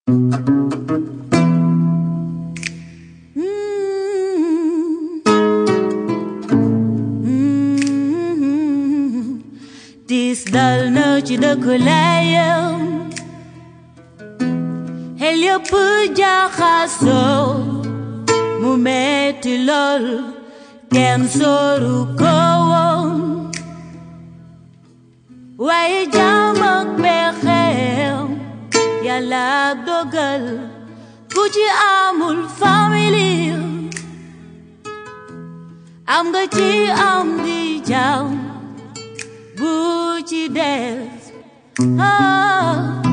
Tiis dal na ci dëkku layam xel yëpp jaxasoo mu metti lool kenn sóoru ko woon waaye jàmm ak pexeem Yàlla dogal ku ci amul famille am nga ci am di jàmm bu ci des